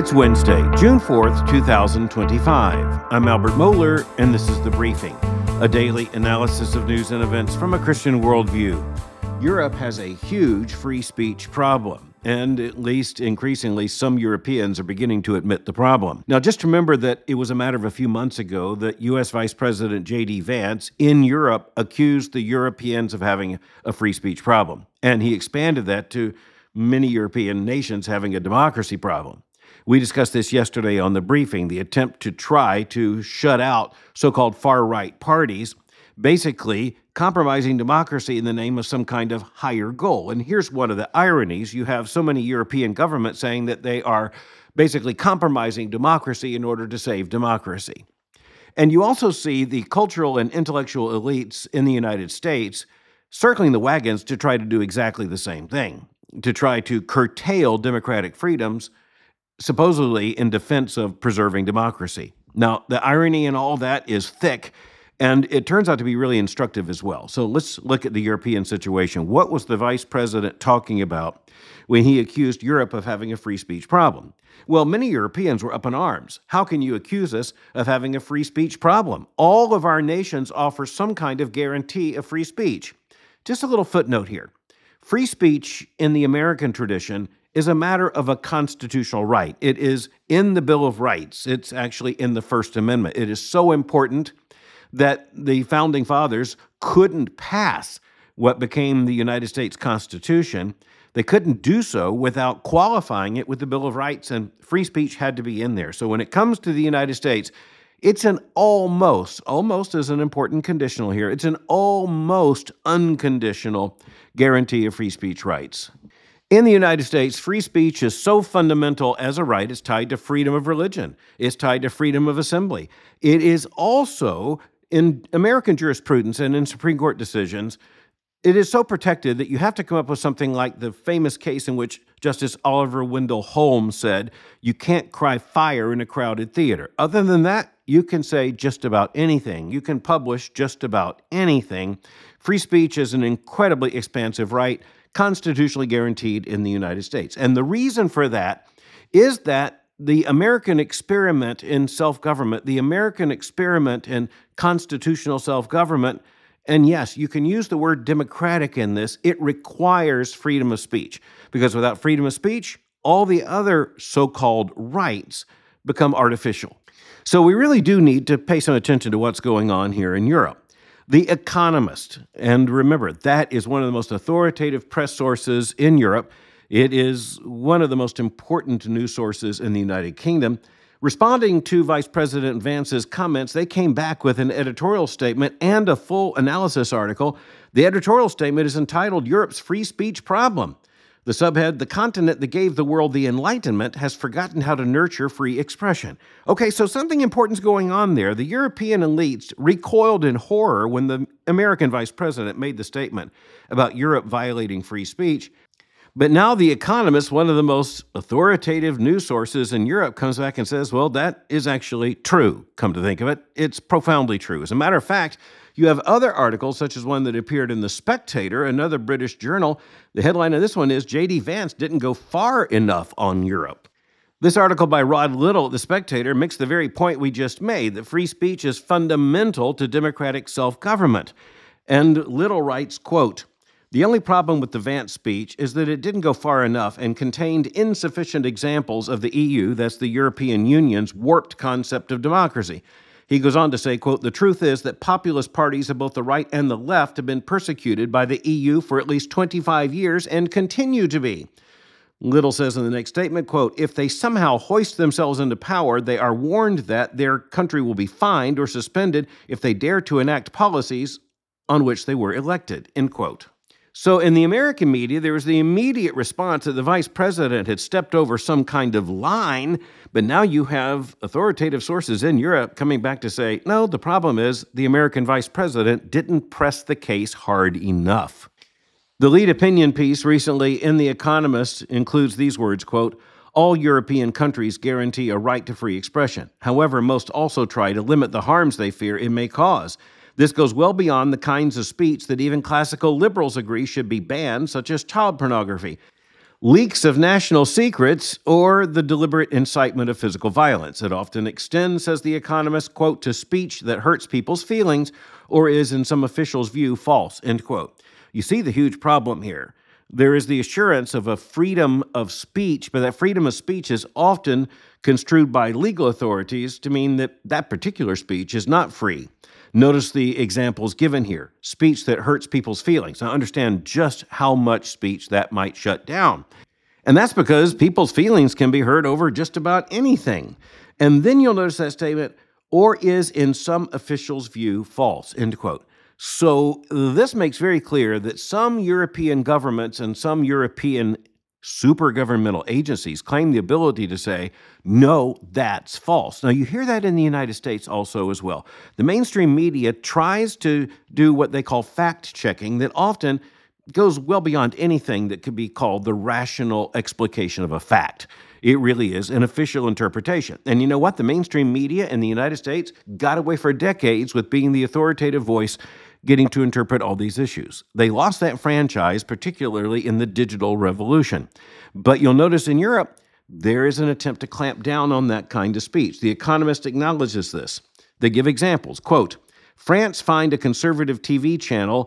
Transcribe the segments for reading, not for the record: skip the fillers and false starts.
It's Wednesday, June 4th, 2025. I'm Albert Moeller, and this is The Briefing, a daily analysis of news and events from a Christian worldview. Europe has a huge free speech problem, and at least increasingly some Europeans are beginning to admit the problem. Now, just remember that it was a matter of a few months ago that U.S. Vice President J.D. Vance in Europe accused the Europeans of having a free speech problem, and he expanded that to many European nations having a democracy problem. We discussed this yesterday on The Briefing, the attempt to try to shut out so-called far-right parties, basically compromising democracy in the name of some kind of higher goal. And here's one of the ironies. You have so many European governments saying that they are basically compromising democracy in order to save democracy. And you also see the cultural and intellectual elites in the United States circling the wagons to try to do exactly the same thing, to try to curtail democratic freedoms, supposedly in defense of preserving democracy. Now, the irony in all that is thick, and it turns out to be really instructive as well. So let's look at the European situation. What was the vice president talking about when he accused Europe of having a free speech problem? Well, many Europeans were up in arms. How can you accuse us of having a free speech problem? All of our nations offer some kind of guarantee of free speech. Just a little footnote here. Free speech in the American tradition is a matter of a constitutional right. It is in the Bill of Rights. It's actually in the First Amendment. It is so important that the Founding Fathers couldn't pass what became the United States Constitution. They couldn't do so without qualifying it with the Bill of Rights, and free speech had to be in there. So when it comes to the United States, it's an almost is an important conditional here, it's an almost unconditional guarantee of free speech rights. In the United States, free speech is so fundamental as a right, it's tied to freedom of religion. It's tied to freedom of assembly. It is also, in American jurisprudence and in Supreme Court decisions, it is so protected that you have to come up with something like the famous case in which Justice Oliver Wendell Holmes said, you can't cry fire in a crowded theater. Other than that, you can say just about anything. You can publish just about anything. Free speech is an incredibly expansive right, constitutionally guaranteed in the United States. And the reason for that is that the American experiment in self-government, the American experiment in constitutional self-government, and yes, you can use the word democratic in this, it requires freedom of speech. Because without freedom of speech, all the other so-called rights become artificial. So we really do need to pay some attention to what's going on here in Europe. The Economist, and remember, that is one of the most authoritative press sources in Europe. It is one of the most important news sources in the United Kingdom. Responding to Vice President Vance's comments, they came back with an editorial statement and a full analysis article. The editorial statement is entitled, Europe's Free Speech Problem. The subhead, the continent that gave the world the Enlightenment has forgotten how to nurture free expression. Okay, so something important is going on there. The European elites recoiled in horror when the American vice president made the statement about Europe violating free speech. But now The Economist, one of the most authoritative news sources in Europe, comes back and says, well, that is actually true, come to think of it. It's profoundly true. As a matter of fact, you have other articles, such as one that appeared in The Spectator, another British journal. The headline of this one is, J.D. Vance didn't go far enough on Europe. This article by Rod Little at The Spectator makes the very point we just made, that free speech is fundamental to democratic self-government. And Little writes, quote, the only problem with the Vance speech is that it didn't go far enough and contained insufficient examples of the EU, that's the European Union's warped concept of democracy. He goes on to say, quote, the truth is that populist parties of both the right and the left have been persecuted by the EU for at least 25 years and continue to be. Little says in the next statement, quote, if they somehow hoist themselves into power, they are warned that their country will be fined or suspended if they dare to enact policies on which they were elected, end quote. So in the American media, there was the immediate response that the vice president had stepped over some kind of line, but now you have authoritative sources in Europe coming back to say, no, the problem is the American vice president didn't press the case hard enough. The lead opinion piece recently in The Economist includes these words, quote, all European countries guarantee a right to free expression. However, most also try to limit the harms they fear it may cause. This goes well beyond the kinds of speech that even classical liberals agree should be banned, such as child pornography. leaks of national secrets, or the deliberate incitement of physical violence. It often extends, says The Economist, quote, to speech that hurts people's feelings or is, in some officials' view, false, end quote. You see the huge problem here. There is the assurance of a freedom of speech, but that freedom of speech is often construed by legal authorities to mean that that particular speech is not free. Notice the examples given here. Speech that hurts people's feelings. Now understand just how much speech that might shut down. And that's because people's feelings can be hurt over just about anything. And then you'll notice that statement, or is in some officials' view false, end quote. So this makes very clear that some European governments and some European supergovernmental agencies claim the ability to say, no, that's false. Now, you hear that in the United States also as well. The mainstream media tries to do what they call fact-checking that often goes well beyond anything that could be called the rational explication of a fact. It really is an official interpretation. And you know what? The mainstream media in the United States got away for decades with being the authoritative voice getting to interpret all these issues. They lost that franchise, particularly in the digital revolution. But you'll notice in Europe, there is an attempt to clamp down on that kind of speech. The Economist acknowledges this. They give examples. Quote, France fined a conservative TV channel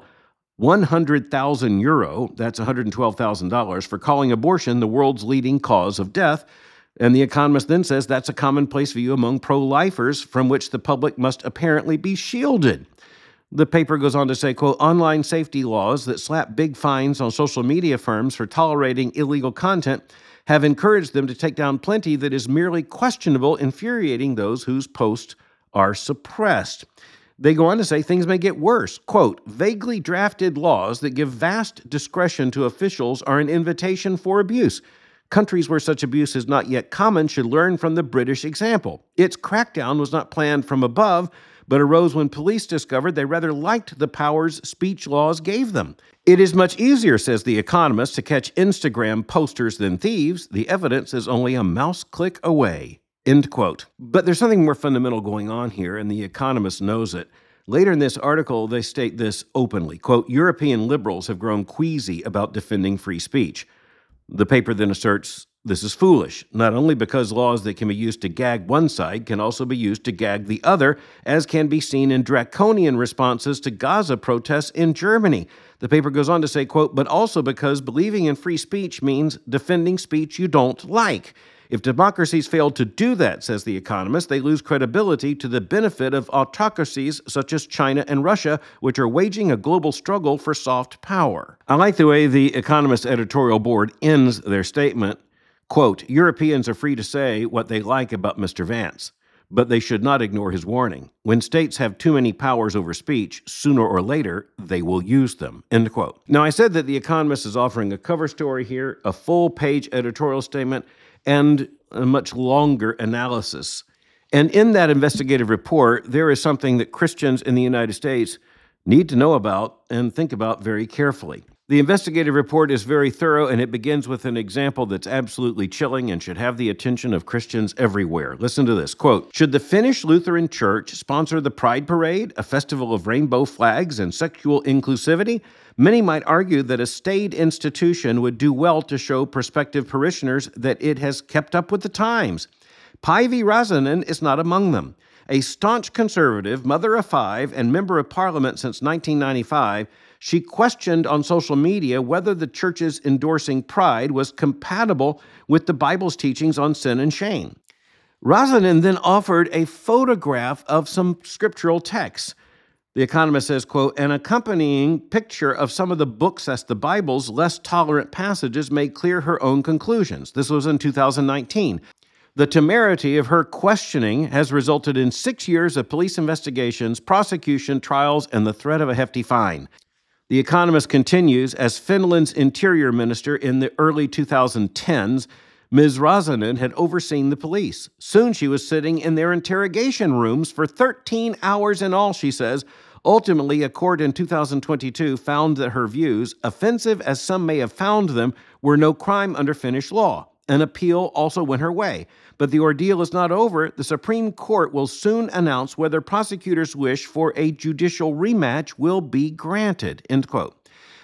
100,000 euro, that's $112,000, for calling abortion the world's leading cause of death. And The Economist then says that's a commonplace view among pro-lifers from which the public must apparently be shielded. The paper goes on to say, quote, online safety laws that slap big fines on social media firms for tolerating illegal content have encouraged them to take down plenty that is merely questionable, infuriating those whose posts are suppressed. They go on to say things may get worse. Quote, vaguely drafted laws that give vast discretion to officials are an invitation for abuse. Countries where such abuse is not yet common should learn from the British example. Its crackdown was not planned from above, but arose when police discovered they rather liked the powers speech laws gave them. It is much easier, says The Economist, to catch Instagram posters than thieves. The evidence is only a mouse click away, end quote. But there's something more fundamental going on here, and The Economist knows it. Later in this article, they state this openly, quote, European liberals have grown queasy about defending free speech. The paper then asserts this is foolish, not only because laws that can be used to gag one side can also be used to gag the other, as can be seen in draconian responses to Gaza protests in Germany. The paper goes on to say, quote, but also because believing in free speech means defending speech you don't like. If democracies fail to do that, says The Economist, they lose credibility to the benefit of autocracies such as China and Russia, which are waging a global struggle for soft power. I like the way The Economist editorial board ends their statement. Quote, Europeans are free to say what they like about Mr. Vance, but they should not ignore his warning. When states have too many powers over speech, sooner or later, they will use them, end quote. Now, I said that The Economist is offering a cover story here, a full-page editorial statement, and a much longer analysis. And in that investigative report, there is something that Christians in the United States need to know about and think about very carefully. The investigative report is very thorough, and it begins with an example that's absolutely chilling and should have the attention of Christians everywhere. Listen to this, quote, should the Finnish Lutheran Church sponsor the Pride Parade, a festival of rainbow flags and sexual inclusivity? Many might argue that a state institution would do well to show prospective parishioners that it has kept up with the times. Päivi Räsänen is not among them. A staunch conservative, mother of five, and member of parliament since 1995, she questioned on social media whether the church's endorsing pride was compatible with the Bible's teachings on sin and shame. Räsänen then offered a photograph of some scriptural texts. The Economist says, quote, an accompanying picture of some of the books as the Bible's less tolerant passages made clear her own conclusions. This was in 2019. The temerity of her questioning has resulted in 6 years of police investigations, prosecution, trials, and the threat of a hefty fine. The Economist continues, as Finland's interior minister in the early 2010s, Ms. Räsänen had overseen the police. Soon she was sitting in their interrogation rooms for 13 hours in all, she says. Ultimately, a court in 2022 found that her views, offensive as some may have found them, were no crime under Finnish law. An appeal also went her way. But the ordeal is not over. The Supreme Court will soon announce whether prosecutors' wish for a judicial rematch will be granted, end quote.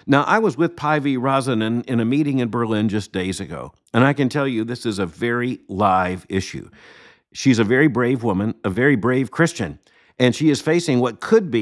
Now, I was with Päivi Räsänen in a meeting in Berlin just days ago, and I can tell you this is a very live issue. She's a very brave woman, a very brave Christian, and she is facing what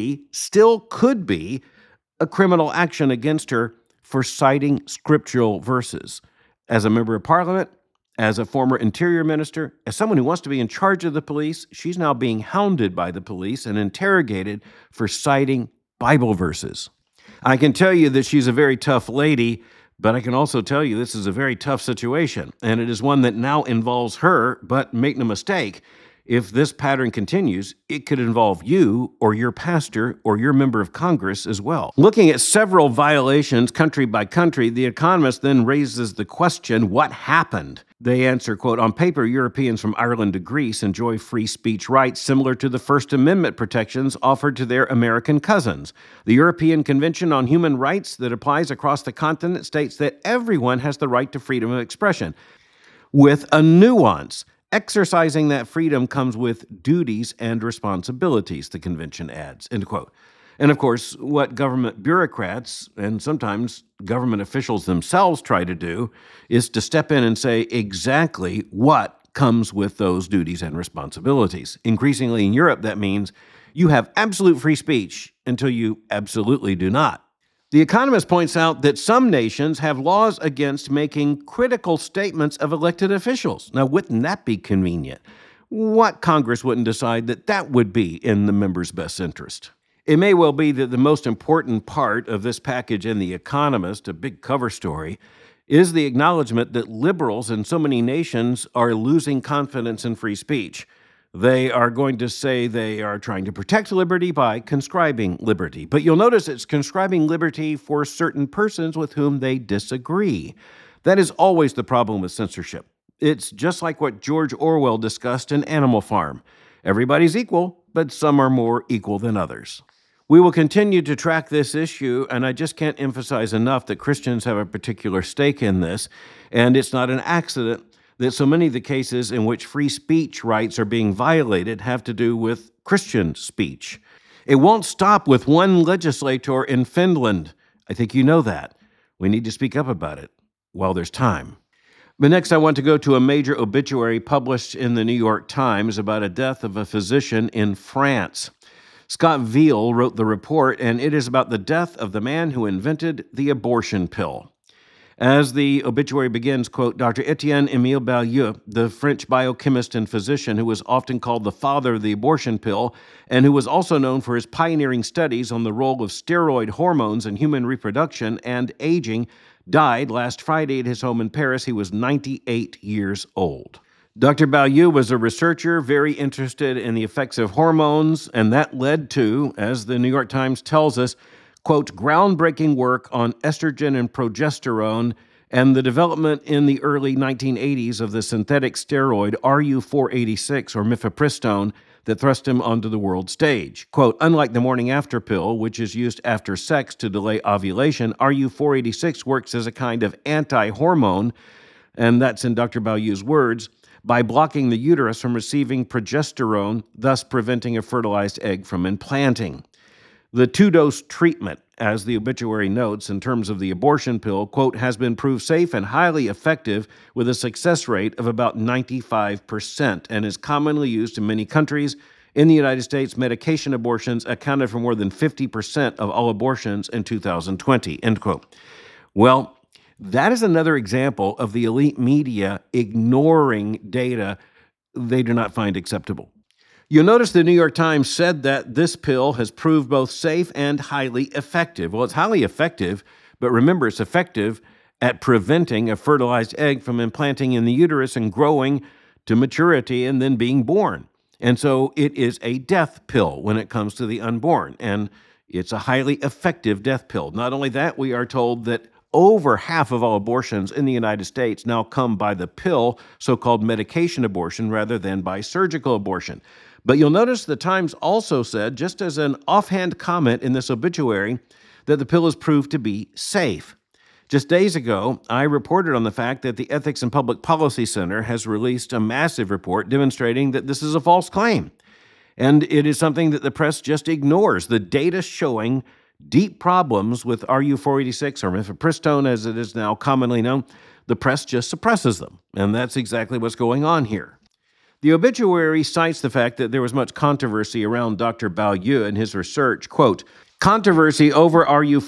still could be, a criminal action against her for citing scriptural verses. As a member of parliament, as a former interior minister, as someone who wants to be in charge of the police, she's now being hounded by the police and interrogated for citing Bible verses. I can tell you that she's a very tough lady, but I can also tell you this is a very tough situation, and it is one that now involves her, but make no mistake, if this pattern continues, it could involve you or your pastor or your member of Congress as well. Looking at several violations country by country, The Economist then raises the question, what happened? They answer, quote, on paper, Europeans from Ireland to Greece enjoy free speech rights similar to the First Amendment protections offered to their American cousins. The European Convention on Human Rights that applies across the continent states that everyone has the right to freedom of expression, with a nuance. Exercising that freedom comes with duties and responsibilities, the convention adds, end quote. And of course, what government bureaucrats and sometimes government officials themselves try to do is to step in and say exactly what comes with those duties and responsibilities. Increasingly in Europe, that means you have absolute free speech until you absolutely do not. The Economist points out that some nations have laws against making critical statements of elected officials. Now, wouldn't that be convenient? What Congress wouldn't decide that that would be in the members' best interest? It may well be that the most important part of this package in The Economist, a big cover story, is the acknowledgement that liberals in so many nations are losing confidence in free speech. They are going to say they are trying to protect liberty by conscribing liberty. But you'll notice it's conscribing liberty for certain persons with whom they disagree. That is always the problem with censorship. It's just like what George Orwell discussed in Animal Farm. Everybody's equal, but some are more equal than others. We will continue to track this issue, and I just can't emphasize enough that Christians have a particular stake in this, and it's not an accident that so many of the cases in which free speech rights are being violated have to do with Christian speech. It won't stop with one legislator in Finland. I think you know that. We need to speak up about it while there's time. But next, I want to go to a major obituary published in the New York Times about a death of a physician in France. Scott Veal wrote the report, and it is about the death of the man who invented the abortion pill. As the obituary begins, quote, Dr. Étienne-Émile Balieu, the French biochemist and physician who was often called the father of the abortion pill, and who was also known for his pioneering studies on the role of steroid hormones in human reproduction and aging, died last Friday at his home in Paris. He was 98 years old. Dr. Balieu was a researcher very interested in the effects of hormones, and that led to, as the New York Times tells us, quote, groundbreaking work on estrogen and progesterone and the development in the early 1980s of the synthetic steroid RU486 or mifepristone that thrust him onto the world stage. Quote, unlike the morning after pill, which is used after sex to delay ovulation, RU486 works as a kind of anti-hormone, and that's in Dr. Balieu's words, by blocking the uterus from receiving progesterone, thus preventing a fertilized egg from implanting. The two-dose treatment, as the obituary notes, in terms of the abortion pill, quote, has been proved safe and highly effective with a success rate of about 95% and is commonly used in many countries. In the United States, medication abortions accounted for more than 50% of all abortions in 2020, end quote. Well, that is another example of the elite media ignoring data they do not find acceptable. You'll notice the New York Times said that this pill has proved both safe and highly effective. Well, it's highly effective, but remember, it's effective at preventing a fertilized egg from implanting in the uterus and growing to maturity and then being born. And so it is a death pill when it comes to the unborn, and it's a highly effective death pill. Not only that, we are told that over half of all abortions in the United States now come by the pill, so-called medication abortion, rather than by surgical abortion. But you'll notice the Times also said, just as an offhand comment in this obituary, that the pill is proved to be safe. Just days ago, I reported on the fact that the Ethics and Public Policy Center has released a massive report demonstrating that this is a false claim. And it is something that the press just ignores. The data showing deep problems with RU-486, or mifepristone as it is now commonly known, the press just suppresses them. And that's exactly what's going on here. The obituary cites the fact that there was much controversy around Dr. Beaulieu and his research. Quote, controversy over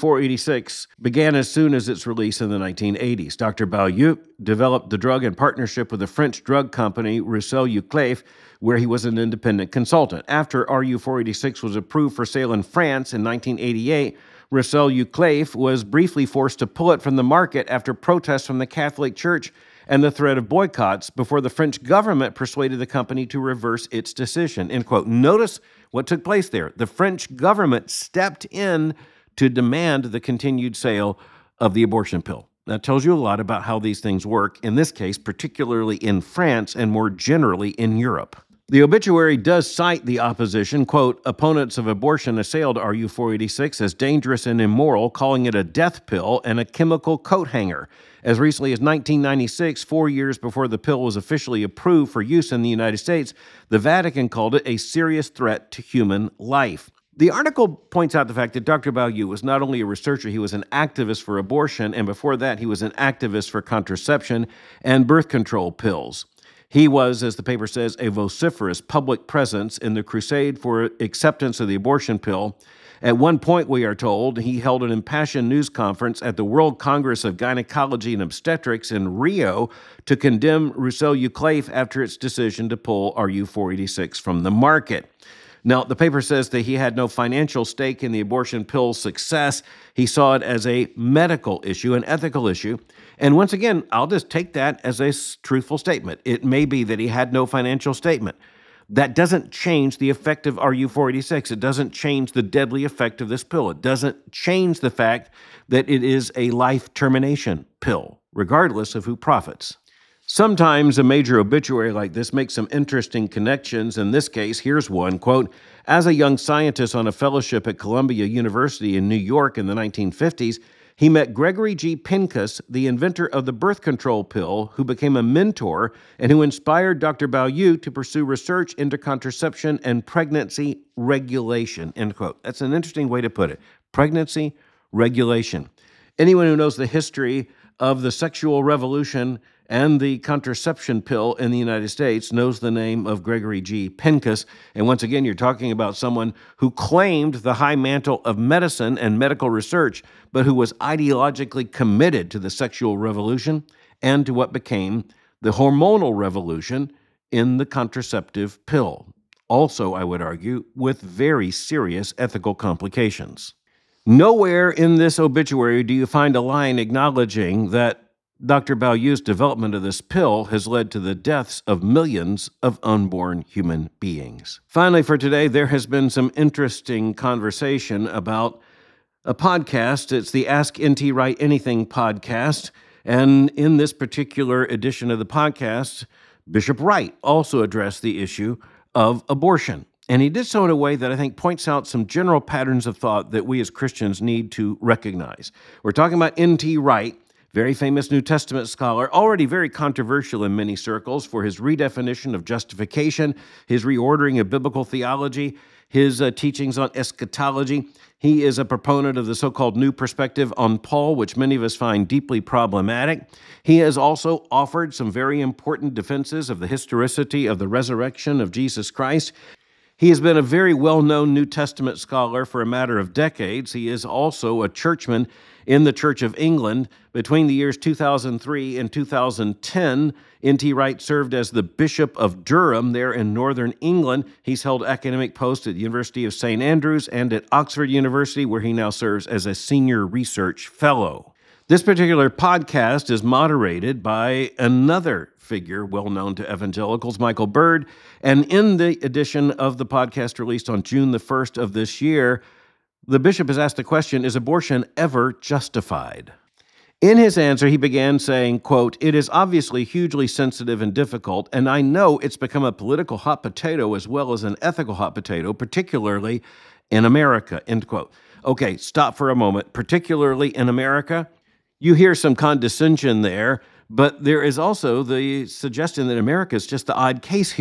RU-486 began as soon as its release in the 1980s. Dr. Beaulieu developed the drug in partnership with the French drug company Roussel-Uclaf, where he was an independent consultant. After RU-486 was approved for sale in France in 1988, Roussel-Uclaf was briefly forced to pull it from the market after protests from the Catholic Church and the threat of boycotts before the French government persuaded the company to reverse its decision, end quote. Notice what took place there. The French government stepped in to demand the continued sale of the abortion pill. That tells you a lot about how these things work, in this case, particularly in France and more generally in Europe. The obituary does cite the opposition. Quote, opponents of abortion assailed RU-486 as dangerous and immoral, calling it a death pill and a chemical coat hanger. As recently as 1996, 4 years before the pill was officially approved for use in the United States, the Vatican called it a serious threat to human life. The article points out the fact that Dr. Beaulieu was not only a researcher, he was an activist for abortion, and before that, he was an activist for contraception and birth control pills. He was, as the paper says, a vociferous public presence in the crusade for acceptance of the abortion pill. At one point, we are told, he held an impassioned news conference at the World Congress of Gynecology and Obstetrics in Rio to condemn Roussel-Uclaf after its decision to pull RU-486 from the market. Now, the paper says that he had no financial stake in the abortion pill's success. He saw it as a medical issue, an ethical issue. And once again, I'll just take that as a truthful statement. It may be that he had no financial statement. That doesn't change the effect of RU-486. It doesn't change the deadly effect of this pill. It doesn't change the fact that it is a life termination pill, regardless of who profits. Sometimes a major obituary like this makes some interesting connections. In this case, here's one, quote, as a young scientist on a fellowship at Columbia University in New York in the 1950s, he met Gregory G. Pincus, the inventor of the birth control pill, who became a mentor and who inspired Dr. Beaulieu to pursue research into contraception and pregnancy regulation, end quote. That's an interesting way to put it. Pregnancy regulation. Anyone who knows the history of the sexual revolution and the contraception pill in the United States knows the name of Gregory G. Pincus. And once again, you're talking about someone who claimed the high mantle of medicine and medical research, but who was ideologically committed to the sexual revolution and to what became the hormonal revolution in the contraceptive pill. Also, I would argue, with very serious ethical complications. Nowhere in this obituary do you find a line acknowledging that Dr. Beaulieu's development of this pill has led to the deaths of millions of unborn human beings. Finally, for today, there has been some interesting conversation about a podcast. It's the Ask N.T. Wright Anything podcast. And in this particular edition of the podcast, Bishop Wright also addressed the issue of abortion. And he did so in a way that I think points out some general patterns of thought that we as Christians need to recognize. We're talking about N.T. Wright, very famous New Testament scholar, already very controversial in many circles for his redefinition of justification, his reordering of biblical theology, his teachings on eschatology. He is a proponent of the so-called new perspective on Paul, which many of us find deeply problematic. He has also offered some very important defenses of the historicity of the resurrection of Jesus Christ. He has been a very well-known New Testament scholar for a matter of decades. He is also a churchman in the Church of England. Between the years 2003 and 2010, N.T. Wright served as the Bishop of Durham there in northern England. He's held academic posts at the University of St. Andrews and at Oxford University, where he now serves as a senior research fellow. This particular podcast is moderated by another figure well known to evangelicals, Michael Bird. And in the edition of the podcast released on June the 1st of this year, the bishop has asked the question, is abortion ever justified? In his answer, he began saying, quote, it is obviously hugely sensitive and difficult, and I know it's become a political hot potato as well as an ethical hot potato, particularly in America, end quote. Okay, stop for a moment. Particularly in America, you hear some condescension there, but there is also the suggestion that America is just the odd case here.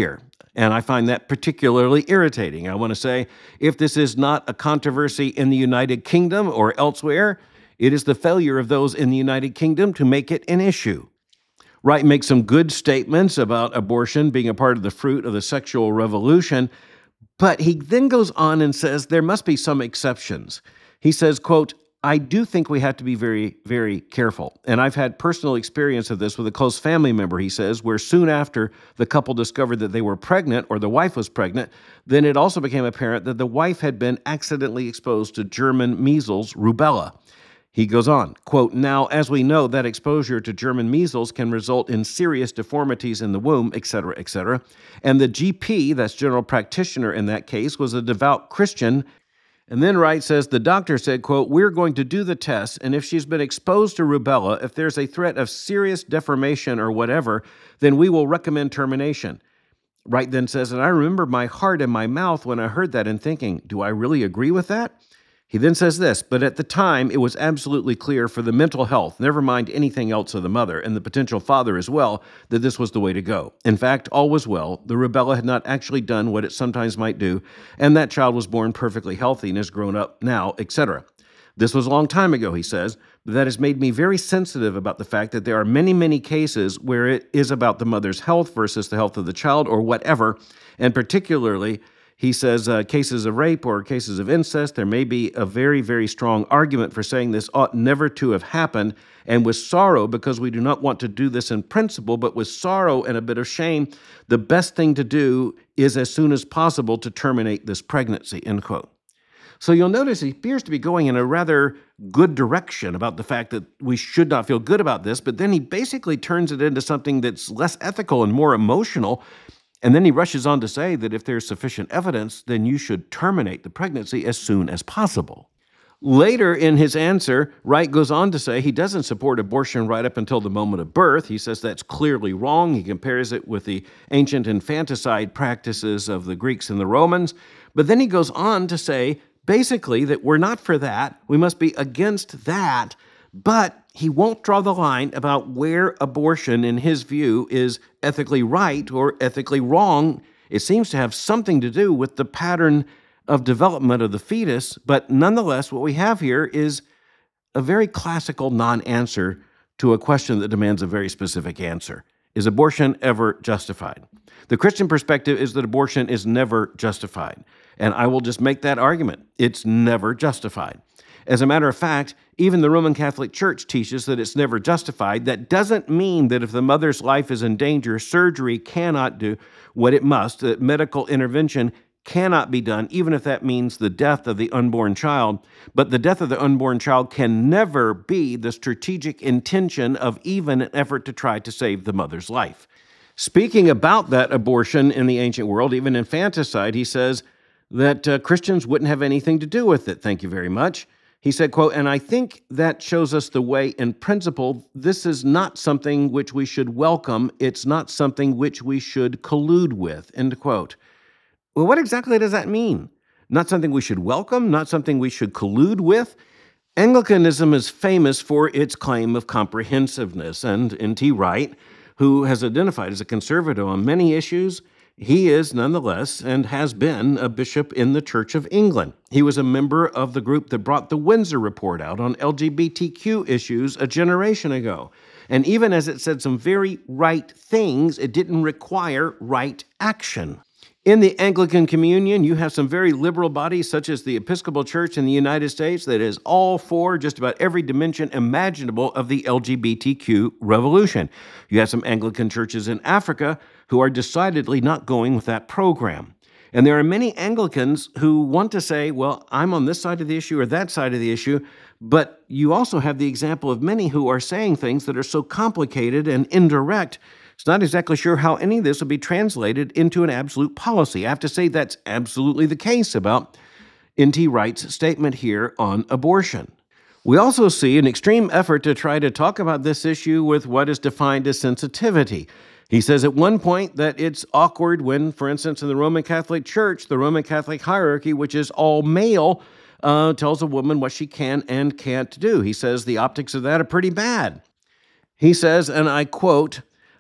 And I find that particularly irritating. I want to say, if this is not a controversy in the United Kingdom or elsewhere, it is the failure of those in the United Kingdom to make it an issue. Wright makes some good statements about abortion being a part of the fruit of the sexual revolution, but he then goes on and says there must be some exceptions. He says, quote, I do think we have to be very, very careful. And I've had personal experience of this with a close family member, he says, where soon after the couple discovered that they were pregnant, or the wife was pregnant, then it also became apparent that the wife had been accidentally exposed to German measles, rubella. He goes on, quote, now, as we know, that exposure to German measles can result in serious deformities in the womb, et cetera, et cetera. And the GP, that's general practitioner in that case, was a devout Christian. And then Wright says, the doctor said, quote, we're going to do the test, and if she's been exposed to rubella, if there's a threat of serious deformation or whatever, then we will recommend termination. Wright then says, and I remember my heart in my mouth when I heard that and thinking, do I really agree with that? He then says this, but at the time, it was absolutely clear for the mental health, never mind anything else of the mother, and the potential father as well, that this was the way to go. In fact, all was well. The rubella had not actually done what it sometimes might do, and that child was born perfectly healthy and has grown up now, etc. This was a long time ago, he says, but that has made me very sensitive about the fact that there are many, many cases where it is about the mother's health versus the health of the child or whatever, and particularly, he says, cases of rape or cases of incest, there may be a very, very strong argument for saying this ought never to have happened, and with sorrow, because we do not want to do this in principle, but with sorrow and a bit of shame, the best thing to do is as soon as possible to terminate this pregnancy, end quote. So you'll notice he appears to be going in a rather good direction about the fact that we should not feel good about this, but then he basically turns it into something that's less ethical and more emotional. And then he rushes on to say that if there's sufficient evidence, then you should terminate the pregnancy as soon as possible. Later in his answer, Wright goes on to say he doesn't support abortion right up until the moment of birth. He says that's clearly wrong. He compares it with the ancient infanticide practices of the Greeks and the Romans. But then he goes on to say, basically, that we're not for that. We must be against that. But he won't draw the line about where abortion, in his view, is ethically right or ethically wrong. It seems to have something to do with the pattern of development of the fetus, but nonetheless, what we have here is a very classical non-answer to a question that demands a very specific answer. Is abortion ever justified? The Christian perspective is that abortion is never justified, and I will just make that argument. It's never justified. As a matter of fact, even the Roman Catholic Church teaches that it's never justified. That doesn't mean that if the mother's life is in danger, surgery cannot do what it must, that medical intervention cannot be done, even if that means the death of the unborn child. But the death of the unborn child can never be the strategic intention of even an effort to try to save the mother's life. Speaking about that abortion in the ancient world, even infanticide, he says that Christians wouldn't have anything to do with it. Thank you very much. He said, quote, and I think that shows us the way in principle. This is not something which we should welcome. It's not something which we should collude with, end quote. Well, what exactly does that mean? Not something we should welcome? Not something we should collude with? Anglicanism is famous for its claim of comprehensiveness, and N.T. Wright, who has identified as a conservative on many issues, he is nonetheless and has been a bishop in the Church of England. He was a member of the group that brought the Windsor Report out on LGBTQ issues a generation ago. And even as it said some very right things, it didn't require right action. In the Anglican Communion, you have some very liberal bodies, such as the Episcopal Church in the United States, that is all for just about every dimension imaginable of the LGBTQ revolution. You have some Anglican churches in Africa who are decidedly not going with that program. And there are many Anglicans who want to say, well, I'm on this side of the issue or that side of the issue, but you also have the example of many who are saying things that are so complicated and indirect, it's not exactly sure how any of this will be translated into an absolute policy. I have to say that's absolutely the case about N.T. Wright's statement here on abortion. We also see an extreme effort to try to talk about this issue with what is defined as sensitivity. He says at one point that it's awkward when, for instance, in the Roman Catholic Church, the Roman Catholic hierarchy, which is all male, tells a woman what she can and can't do. He says the optics of that are pretty bad. He says, and I quote,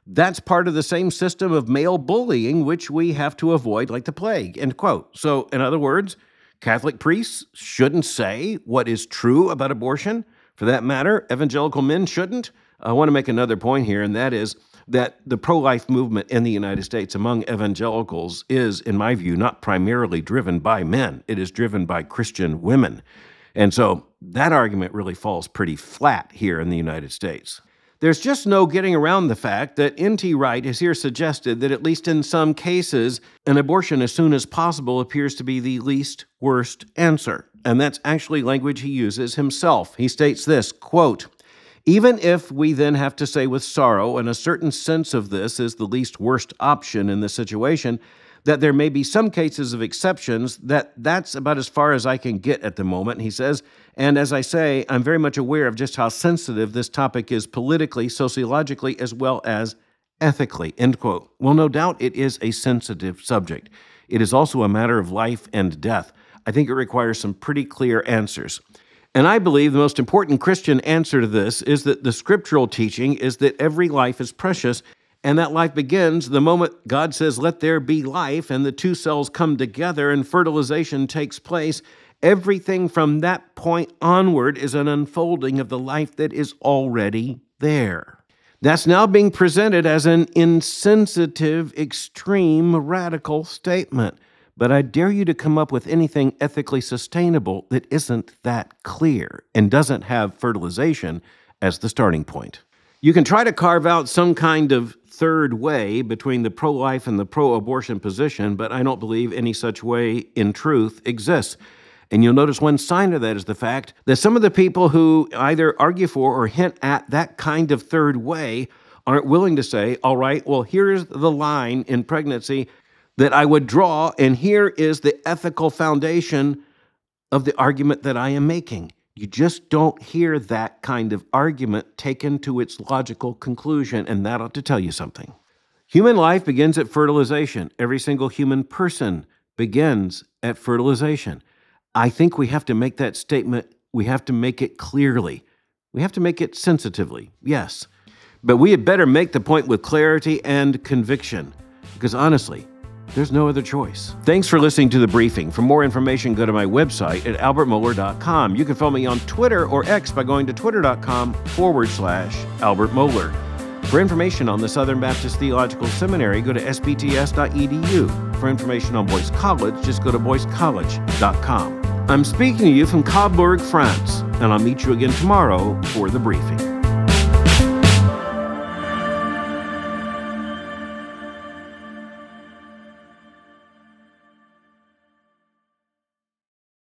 That's part of the same system of male bullying, which we have to avoid like the plague, end quote. So, in other words, Catholic priests shouldn't say what is true about abortion. For that matter, evangelical men shouldn't. I want to make another point here, and that is that the pro-life movement in the United States among evangelicals is, in my view, not primarily driven by men. It is driven by Christian women. And so that argument really falls pretty flat here in the United States. There's just no getting around the fact that N.T. Wright has here suggested that at least in some cases, an abortion as soon as possible appears to be the least worst answer. And that's actually language he uses himself. He states this, quote, "Even if we then have to say with sorrow, and a certain sense of this is the least worst option in this situation, that there may be some cases of exceptions, that's about as far as I can get at the moment," he says. And as I say, I'm very much aware of just how sensitive this topic is politically, sociologically, as well as ethically, end quote. Well, no doubt it is a sensitive subject. It is also a matter of life and death. I think it requires some pretty clear answers. And I believe the most important Christian answer to this is that the scriptural teaching is that every life is precious, and that life begins the moment God says, "Let there be life," and the two cells come together and fertilization takes place. Everything from that point onward is an unfolding of the life that is already there. That's now being presented as an insensitive, extreme, radical statement. But I dare you to come up with anything ethically sustainable that isn't that clear and doesn't have fertilization as the starting point. You can try to carve out some kind of third way between the pro-life and the pro-abortion position, but I don't believe any such way in truth exists. And you'll notice one sign of that is the fact that some of the people who either argue for or hint at that kind of third way aren't willing to say, all right, well, here's the line in pregnancy that I would draw, and here is the ethical foundation of the argument that I am making. You just don't hear that kind of argument taken to its logical conclusion, and that ought to tell you something. Human life begins at fertilization. Every single human person begins at fertilization. I think we have to make that statement. We have to make it clearly. We have to make it sensitively, yes. But we had better make the point with clarity and conviction, because honestly, there's no other choice. Thanks for listening to The Briefing. For more information, go to my website at albertmohler.com. You can follow me on Twitter or X by going to twitter.com/Albert Mohler. For information on the Southern Baptist Theological Seminary, go to sbts.edu. For information on Boyce College, just go to boycecollege.com. I'm speaking to you from Cabourg, France, and I'll meet you again tomorrow for The Briefing.